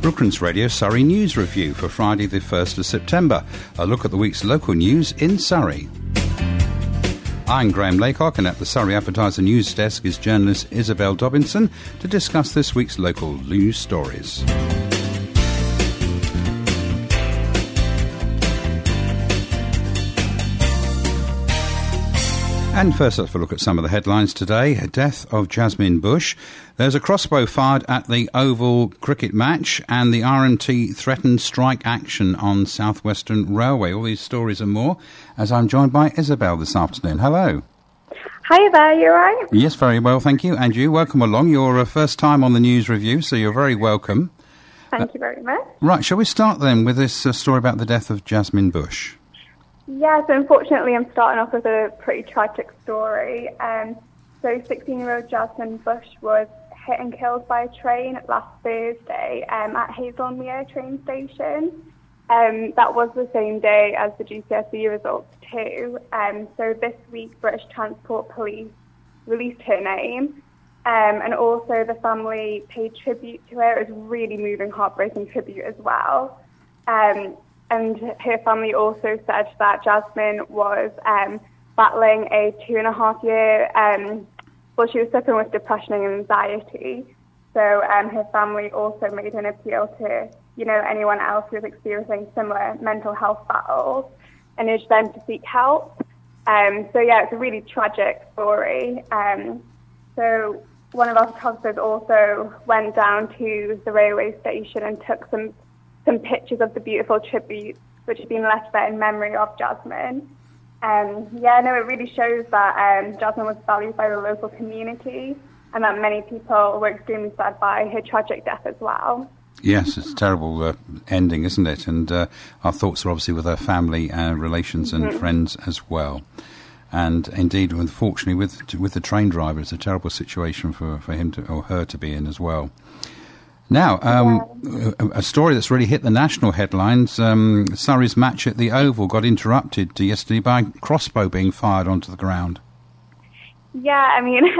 Brooklands Radio Surrey News Review for Friday the 1st of September. A look at the week's local news in Surrey. I'm Graham Laycock, and at the Surrey Advertiser News Desk is journalist Isabel Dobinson to discuss this week's local news stories. And first, let's have a look at some of the headlines today. Death of Jasmine Bush. There's a crossbow fired at the Oval cricket match, and the RMT threatened strike action on South Western Railway. All these stories and more, as I'm joined by Isabel this afternoon. Hello. Hi there, you all right? Yes, very well, thank you. And you, welcome along. Your first time on the news review, so you're very welcome. Thank you very much. Right, shall we start then with this story about the death of Jasmine Bush? Yeah, so unfortunately I'm starting off with a pretty tragic story. So 16-year-old Jasmine Bush was hit and killed by a train last Thursday at Hazelmere train station. That was the same day as the GCSE results too. So this week British Transport Police released her name, and also the family paid tribute to her. It was really moving, heartbreaking tribute as well. And her family also said that Jasmine was battling a 2.5-year, she was suffering with depression and anxiety. So her family also made an appeal to, anyone else who was experiencing similar mental health battles and urged them to seek help. It's a really tragic story. So one of our photographers also went down to the railway station and took some pictures of the beautiful tributes which have been left there in memory of Jasmine. It really shows that Jasmine was valued by the local community and that many people were extremely sad by her tragic death as well. Yes, it's a terrible ending, isn't it? And our thoughts are obviously with her family, relations and friends as well. And indeed, unfortunately, with the train driver, it's a terrible situation for him or her to be in as well. Now, a story that's really hit the national headlines. Surrey's match at the Oval got interrupted yesterday by a crossbow being fired onto the ground. Yeah,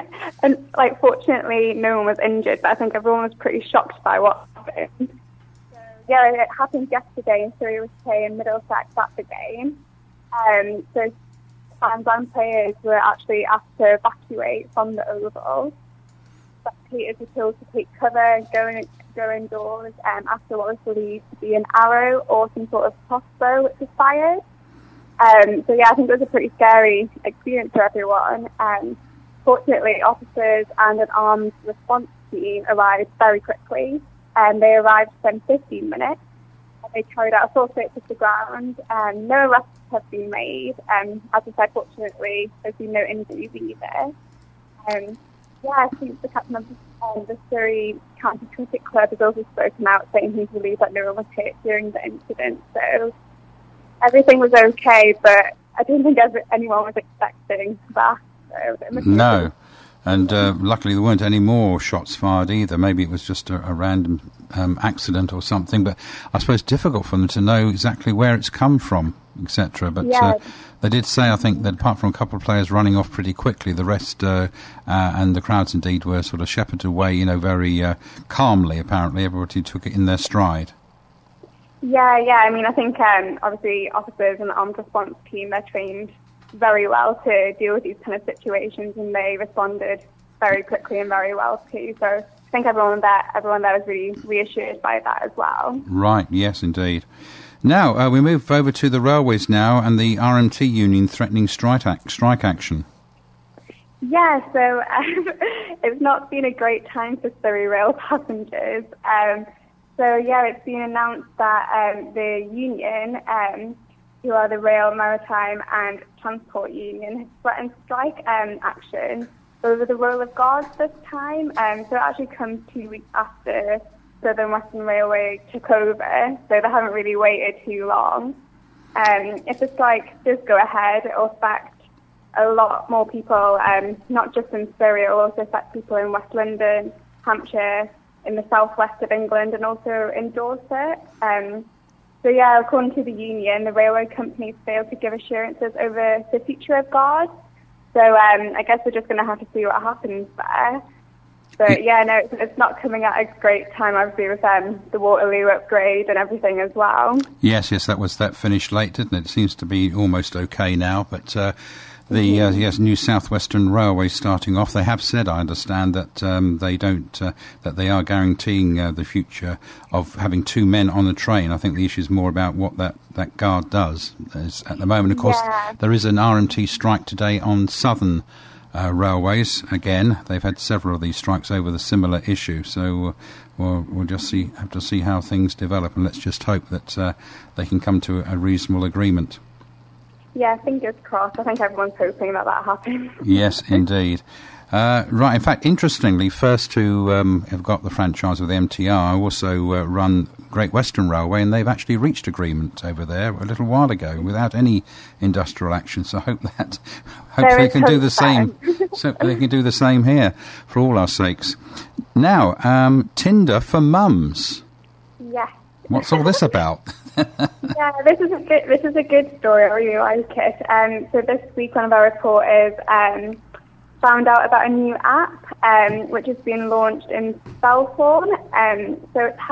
fortunately no one was injured, but I think everyone was pretty shocked by what happened. So, it happened yesterday, and Surrey was playing Middlesex at the game. So fans and players were actually asked to evacuate from the Oval. Spectators were told to take cover and go indoors after what was believed to be an arrow or some sort of crossbow which was fired. I think it was a pretty scary experience for everyone. Fortunately, officers and an armed response team arrived very quickly. They arrived within 15 minutes. They carried out a full search of the ground. No arrests have been made. As I said, fortunately, there's been no injuries either. I think the captain of the Surrey County Cricket Club has also spoken out saying he believes that no one was hit during the incident. So everything was okay, but I don't think anyone was expecting that. No, and luckily there weren't any more shots fired either. Maybe it was just a random accident or something, but I suppose it's difficult for them to know exactly where it's come from, etc. But they did say, I think, that apart from a couple of players running off pretty quickly, the rest and the crowds indeed were sort of shepherded away, very calmly, apparently. Everybody took it in their stride. I think obviously officers and the armed response team, they're trained very well to deal with these kind of situations, and they responded very quickly and very well too. So I think everyone there was really reassured by that as well. Right, yes, indeed. Now, we move over to the railways now, and the RMT union threatening strike action. Yeah, so it's not been a great time for Surrey rail passengers. It's been announced that the union, who are the Rail, Maritime and Transport Union, has threatened strike action over the Royal of Guards this time. So it actually comes 2 weeks after Southern Western Railway took over, so they haven't really waited too long. If the strike does go ahead, it will affect a lot more people, not just in Surrey, it will also affect people in West London, Hampshire, in the southwest of England and also in Dorset. According to the union, the railway companies failed to give assurances over the future of Guards. So I guess we're just going to have to see what happens there. But yeah, no, it's not coming at a great time, obviously, with the Waterloo upgrade and everything as well. Yes, that finished late, didn't it? It seems to be almost okay now, but the New South Western Railway starting off, they have said, I understand, that that they are guaranteeing the future of having two men on a train. I think the issue is more about what that guard does. At the moment, of course, there is an RMT strike today on Southern Railways. Again, they've had several of these strikes over the similar issue, so we'll just have to see how things develop, and let's just hope that they can come to a reasonable agreement. Yeah, fingers crossed. I think everyone's hoping that happens. Yes, indeed. Right, in fact, interestingly, first who have got the franchise with MTR also run Great Western Railway, and they've actually reached agreement over there a little while ago without any industrial action. So hopefully they can do the same. So they can do the same here for all our sakes. Now, Tinder for mums. Yes. What's all this about? Yeah, this is a good story. I really like it. So this week, one of our reporters found out about a new app which has been launched in Spellthorne. So it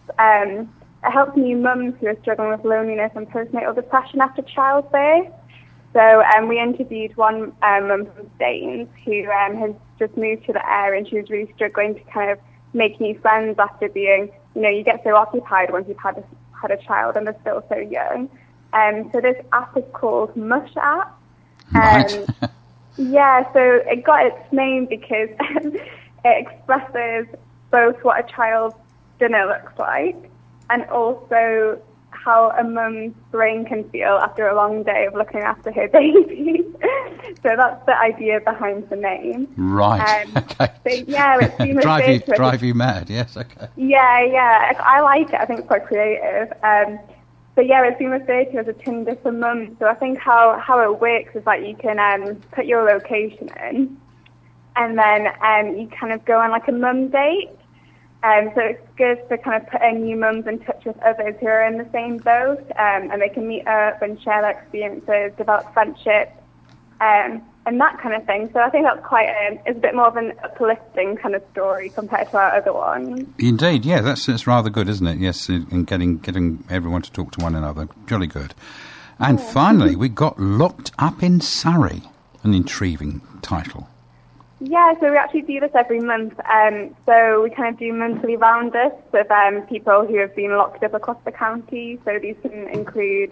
helps new mums who are struggling with loneliness and postnatal depression after childbirth. So we interviewed one mum from Staines who has just moved to the area, and she was really struggling to kind of make new friends after being, you get so occupied once you've had a child and they're still so young. So this app is called Mush App. Right. Yeah, so it got its name because it expresses both what a child's dinner looks like and also how a mum's brain can feel after a long day of looking after her baby. So that's the idea behind the name. Right. Okay. So yeah, it's been drive you mad. Yes. Okay. Yeah. I like it. I think it's quite creative. But yeah, it's been referred to as a Tinder for mums. So I think how it works is that you can put your location in, and then you kind of go on like a mum date. So it's good to kind of put new mums in touch with others who are in the same boat, and they can meet up and share their experiences, develop friendships, and that kind of thing. So I think that's it's a bit more of an uplifting kind of story compared to our other ones. Indeed, yeah, that's rather good, isn't it? Yes, in getting everyone to talk to one another. Jolly good. And finally, we got Locked Up in Surrey, an intriguing title. Yeah, so we actually do this every month. So we kind of do monthly roundups with people who have been locked up across the county. So these can include,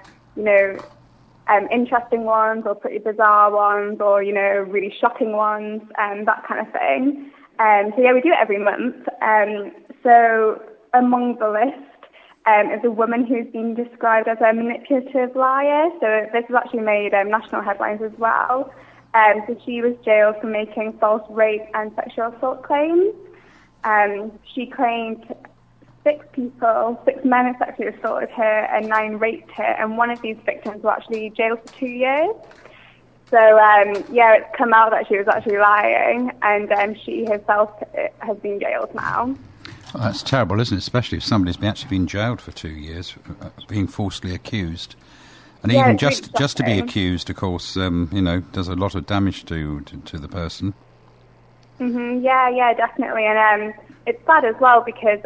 interesting ones or pretty bizarre ones or, really shocking ones, that kind of thing. So yeah, we do it every month. So among the list is a woman who's been described as a manipulative liar. So this has actually made national headlines as well. So she was jailed for making false rape and sexual assault claims. She claimed 6 men have sexually assaulted her and 9 raped her, and one of these victims was actually jailed for 2 years. So, it's come out that she was actually lying, and she herself has been jailed now. Well, that's terrible, isn't it? Especially if somebody's actually been jailed for 2 years, being falsely accused. And even just to be accused, of course, does a lot of damage to the person. Yeah, definitely. And it's sad as well because,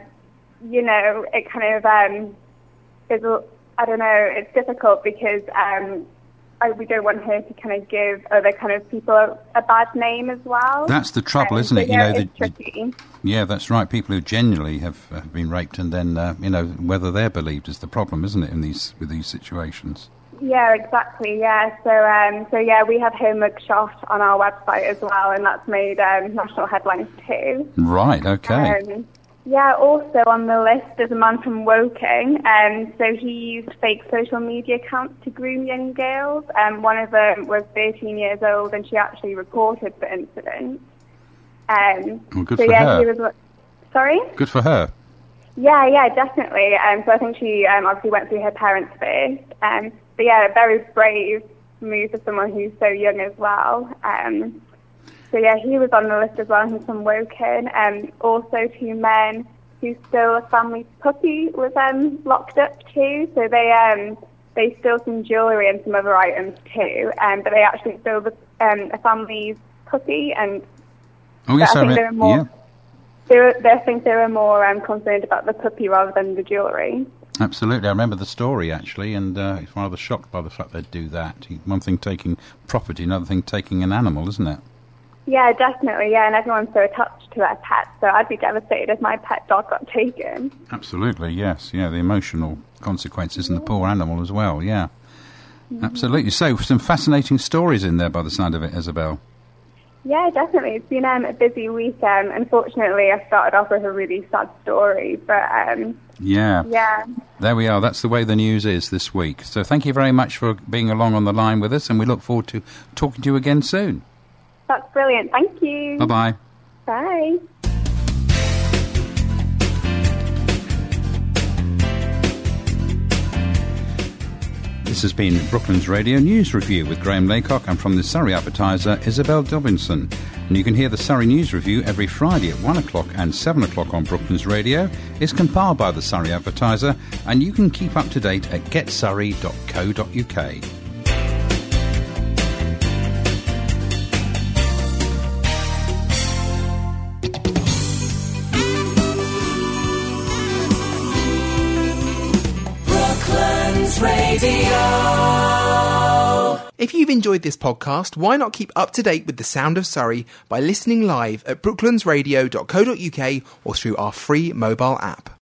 it kind of is, I don't know, it's difficult because we don't want her to kind of give other kind of people a bad name as well. That's the trouble, isn't it? It's tricky. Yeah, that's right. People who genuinely have been raped, and then whether they're believed is the problem, isn't it? With these situations. Yeah, exactly. Yeah. So we have her mugshot on our website as well, and that's made national headlines too. Right. Okay. Also on the list is a man from Woking. So he used fake social media accounts to groom young girls. One of them was 13 years old, and she actually reported the incident. Well, good for her. Sorry? Good for her. Yeah, definitely. So I think she obviously went through her parents first. But yeah, a very brave move for someone who's so young as well. So yeah, he was on the list as well. He's from Woking. Also 2 men who stole a family's puppy was locked up too. So they stole some jewellery and some other items too. But they actually stole a family's puppy and Oh, yes, I think they were more. Yeah. I think they were more concerned about the puppy rather than the jewellery. Absolutely. I remember the story, actually, and it's rather shocked by the fact they'd do that. One thing taking property, another thing taking an animal, isn't it? Yeah, definitely, yeah, and everyone's so attached to their pets, so I'd be devastated if my pet dog got taken. Absolutely, yes, yeah, the emotional consequences and the poor animal as well, yeah. Absolutely. So, some fascinating stories in there by the sound of it, Isabel. Yeah, definitely. It's been a busy week. Unfortunately, I started off with a really sad story, but yeah. There we are. That's the way the news is this week. So thank you very much for being along on the line with us, and we look forward to talking to you again soon. That's brilliant. Thank you. Bye-bye. Bye. This has been Brooklands Radio News Review with Graham Laycock and from the Surrey Advertiser, Isabel Dobinson. And you can hear the Surrey News Review every Friday at 1 o'clock and 7 o'clock on Brooklands Radio. It's compiled by the Surrey Advertiser, and you can keep up to date at getsurrey.co.uk. Radio. If you've enjoyed this podcast, why not keep up to date with the sound of Surrey by listening live at brooklandsradio.co.uk or through our free mobile app.